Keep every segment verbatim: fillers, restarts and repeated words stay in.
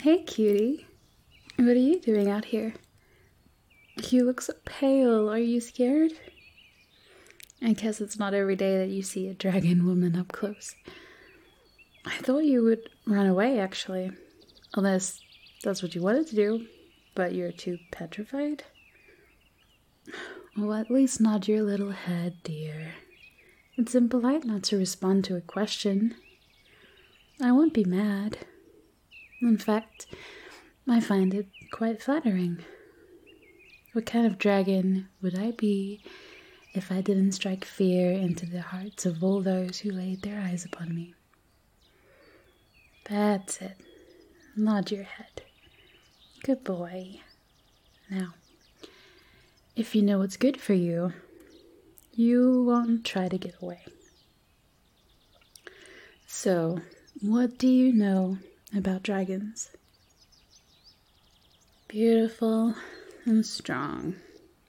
Hey, cutie. What are you doing out here? You look so pale. Are you scared? I guess it's not every day that you see a dragon woman up close. I thought you would run away, actually. Unless that's what you wanted to do, but you're too petrified? Well, at least nod your little head, dear. It's impolite not to respond to a question. I won't be mad. In fact, I find it quite flattering. What kind of dragon would I be if I didn't strike fear into the hearts of all those who laid their eyes upon me? That's it. Nod your head. Good boy. Now, if you know what's good for you, you won't try to get away. So, what do you know about dragons? Beautiful and strong.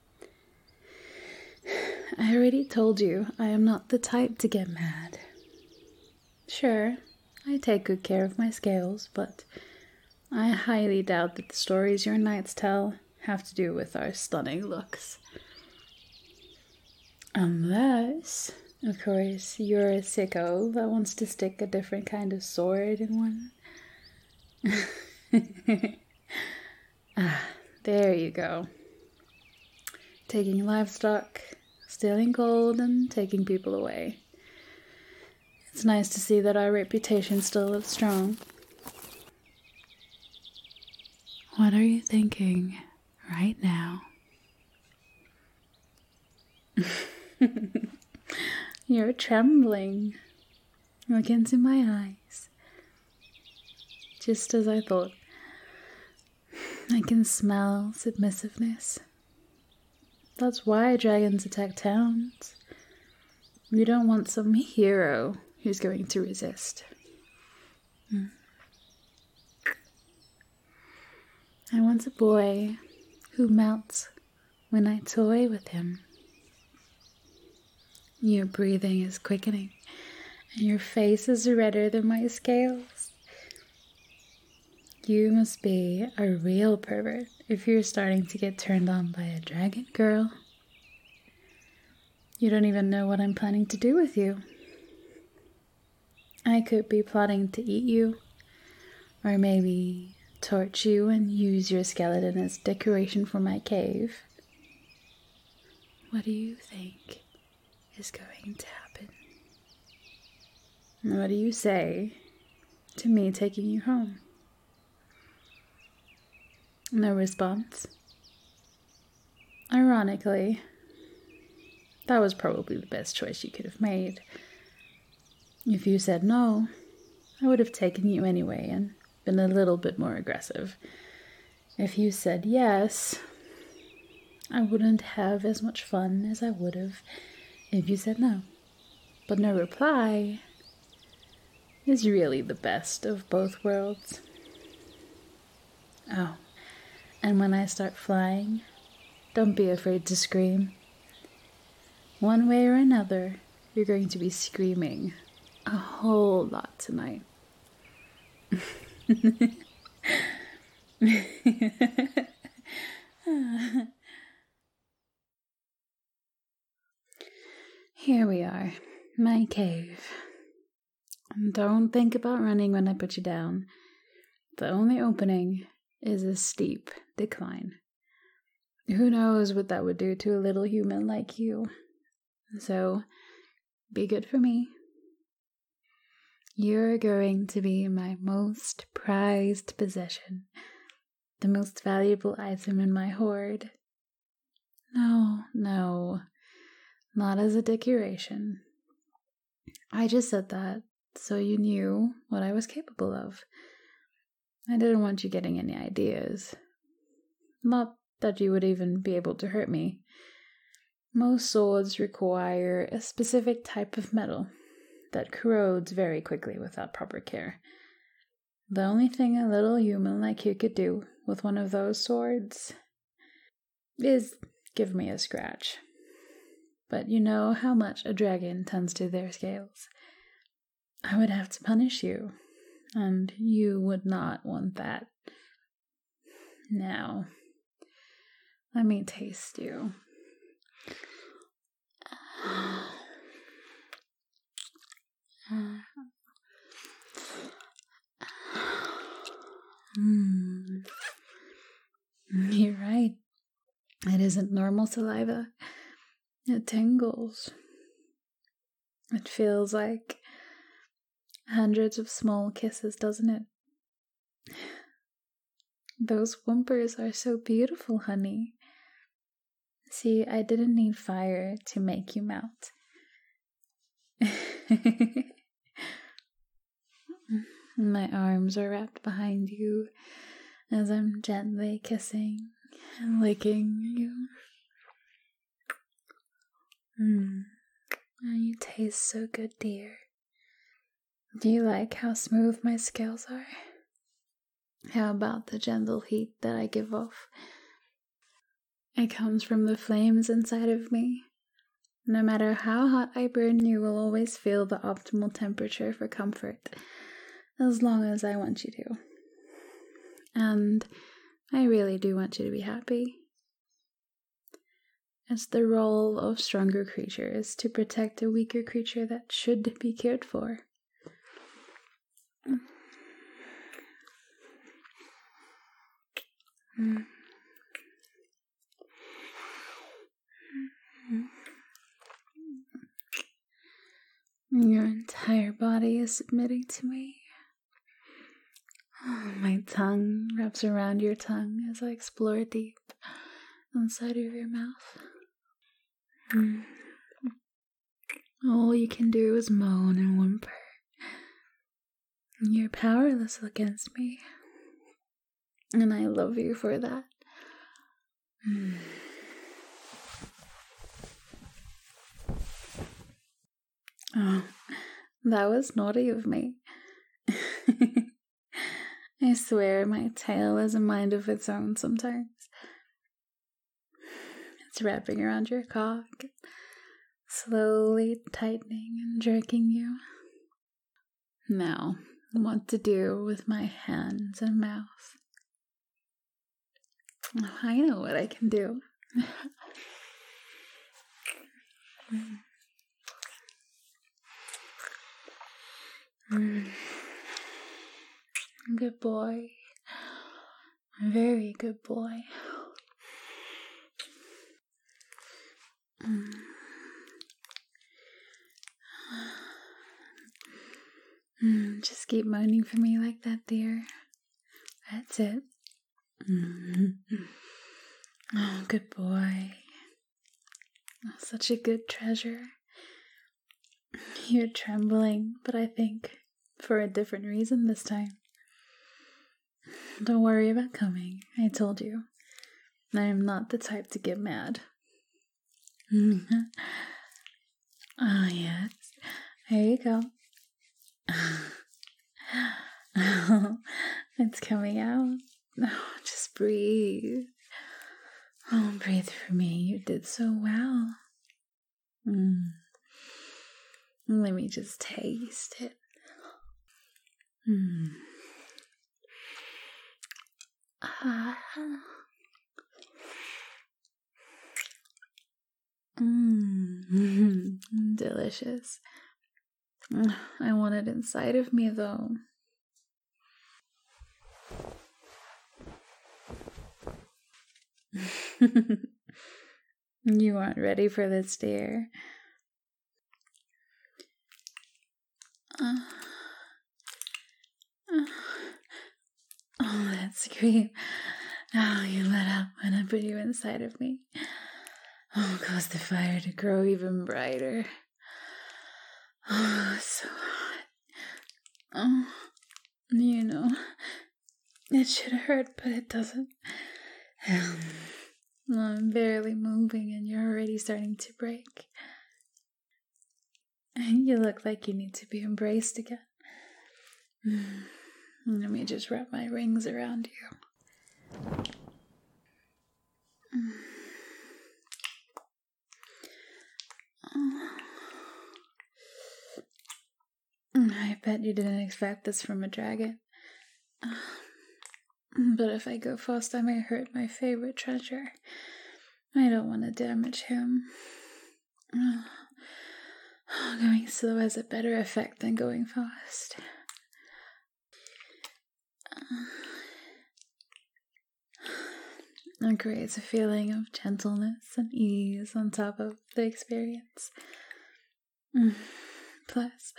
I already told you I am not the type to get mad. Sure, I take good care of my scales, but I highly doubt that the stories your knights tell have to do with our stunning looks. Unless, of course, you're a sicko that wants to stick a different kind of sword in one. Ah, there you go. Taking livestock, stealing gold, and taking people away. It's nice to see that our reputation still lives strong. What are you thinking right now? You're trembling. Look into my eyes. Just as I thought. I can smell submissiveness. That's why dragons attack towns. You don't want some hero who's going to resist. Hmm. I want a boy who melts when I toy with him. Your breathing is quickening, and your face is redder than my scales. You must be a real pervert if you're starting to get turned on by a dragon girl. You don't even know what I'm planning to do with you. I could be plotting to eat you, or maybe torch you and use your skeleton as decoration for my cave. What do you think is going to happen? What do you say to me taking you home? No response. Ironically, that was probably the best choice you could have made. If you said no, I would have taken you anyway and been a little bit more aggressive. If you said yes, I wouldn't have as much fun as I would have if you said no. But no reply is really the best of both worlds. Oh, and when I start flying, don't be afraid to scream. One way or another, you're going to be screaming a whole lot tonight. Here we are, my cave. Don't think about running when I put you down. The only opening is a steep decline. Who knows what that would do to a little human like you? So, be good for me. You're going to be my most prized possession, the most valuable item in my hoard. No, no, not as a decoration. I just said that so you knew what I was capable of. I didn't want you getting any ideas. Not that you would even be able to hurt me. Most swords require a specific type of metal that corrodes very quickly without proper care. The only thing a little human like you could do with one of those swords is give me a scratch. But you know how much a dragon tends to their scales. I would have to punish you. And you would not want that. Now, let me taste you. Mm. You're right. It isn't normal saliva. It tingles. It feels like hundreds of small kisses, doesn't it? Those whimpers are so beautiful, honey. See, I didn't need fire to make you melt. My arms are wrapped behind you as I'm gently kissing and licking you. Mm. Oh, you taste so good, dear. Do you like how smooth my scales are? How about the gentle heat that I give off? It comes from the flames inside of me. No matter how hot I burn, you will always feel the optimal temperature for comfort, as long as I want you to. And I really do want you to be happy. It's the role of stronger creatures to protect a weaker creature that should be cared for. Mm. Your entire body is submitting to me. Oh, my tongue wraps around your tongue as I explore deep inside of your mouth. Mm. All you can do is moan and whimper. You're powerless against me. And I love you for that. Mm. Oh, that was naughty of me. I swear my tail has a mind of its own sometimes. It's wrapping around your cock, slowly tightening and jerking you. Now, what to do with my hands and mouth? Oh, I know what I can do. Mm. Good boy. Very good boy. Mm. Mm, just keep moaning for me like that, dear. That's it. Mm. Oh, good boy. Oh, such a good treasure. You're trembling, but I think for a different reason this time. Don't worry about coming. I told you. I am not the type to get mad. Ah, yes. Here you go. Oh, it's coming out. Oh, just breathe. Oh, breathe for me. You did so well. Mm. Let me just taste it. Mm. Ah. Mm. Delicious. I want it inside of me, though. You aren't ready for this, dear. Uh, uh, oh, that scream. Oh, you let up when I put you inside of me. Oh, cause the fire to grow even brighter. Oh, so hot. Oh, you know, it should hurt, but it doesn't. Um, I'm barely moving and you're already starting to break. You look like you need to be embraced again. Let me just wrap my rings around you. I bet you didn't expect this from a dragon. But if I go fast, I may hurt my favorite treasure. I don't want to damage him. Going slow has a better effect than going fast. It creates a feeling of gentleness and ease on top of the experience. Plus,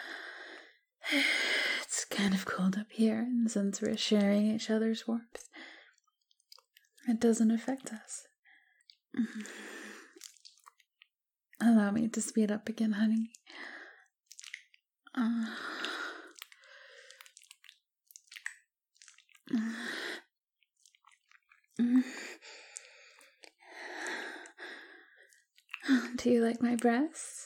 it's kind of cold up here, and since we're sharing each other's warmth, it doesn't affect us. Allow me to speed up again, honey. Uh, Do you like my breasts?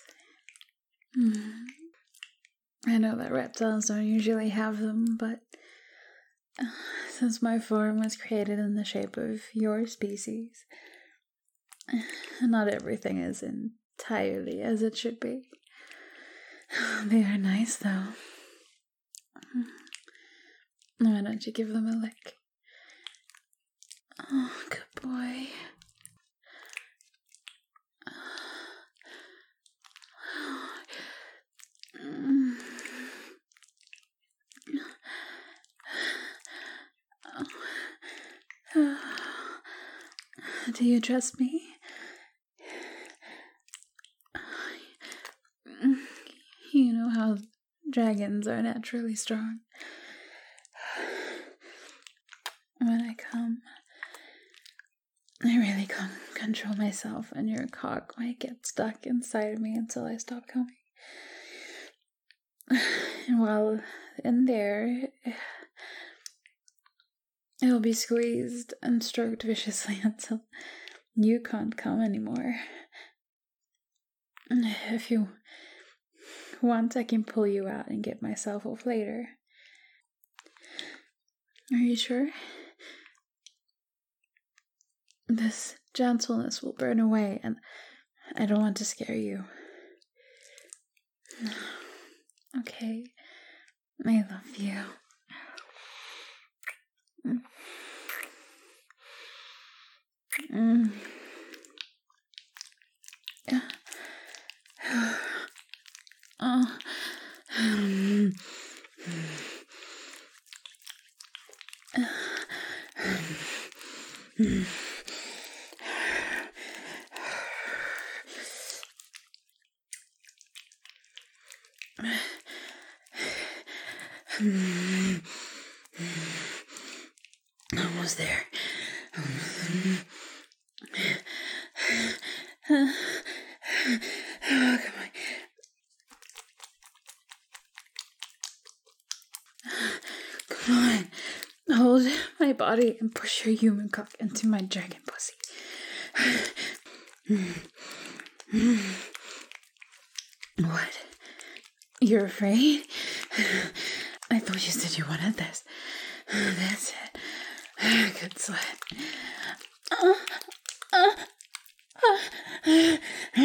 I know that reptiles don't usually have them, but since my form was created in the shape of your species, not everything is entirely as it should be. They are nice, though. Why don't you give them a lick? Oh, good boy. Do you trust me? You know how dragons are naturally strong. When I come, I really can't control myself, and your cock might get stuck inside of me until I stop coming. And while in there, it'll be squeezed and stroked viciously until you can't come anymore. If you want, I can pull you out and get myself off later. Are you sure? This gentleness will burn away, and I don't want to scare you. Okay, I love you. Mm. Oh. Mm. Mm. Almost there. Oh, come on. Come on. Hold my body and push your human cock into my dragon pussy. What? You're afraid? I thought you said you wanted this. That's it. Good sweat. Uh, uh, uh,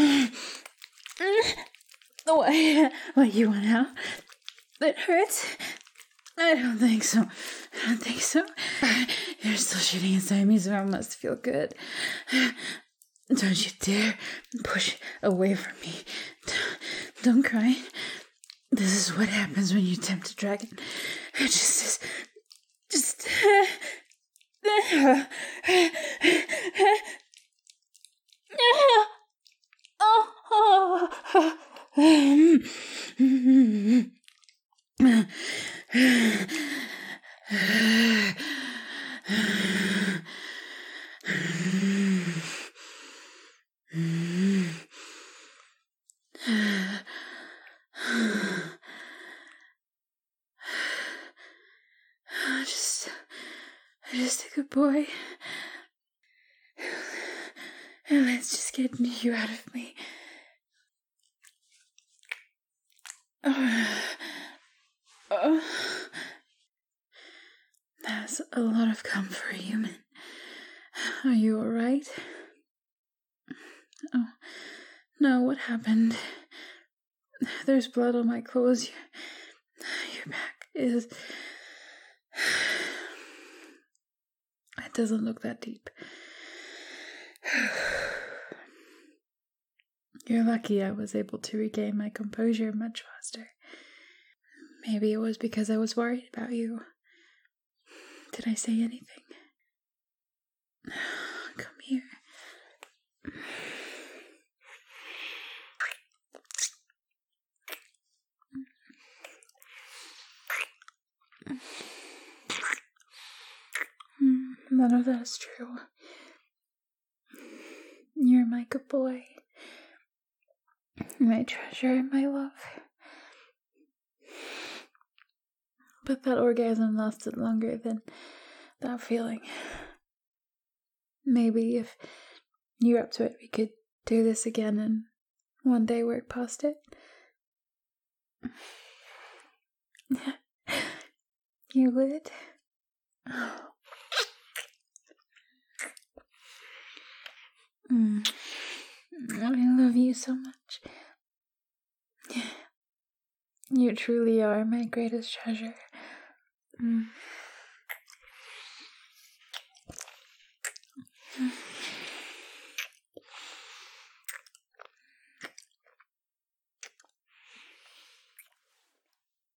what? What, you want out? It hurts? I don't think so. I don't think so. You're still shooting inside me, so I must feel good. Don't you dare push away from me. Don't cry. This is what happens when you tempt a dragon. Just, just, just. Just, just a good boy. Let's just get you out of me. Oh. Oh. That's a lot of cum for a human. Are you alright? Oh, no, what happened? There's blood on my clothes. Your, your back is... It doesn't look that deep. You're lucky I was able to regain my composure much faster. Maybe it was because I was worried about you. Did I say anything? Come here. None of that is true. You're my good boy. My treasure and my love. But that orgasm lasted longer than that feeling. Maybe if you're up to it, we could do this again and one day work past it. You would? Mm. I love you so much. You truly are my greatest treasure. Mm.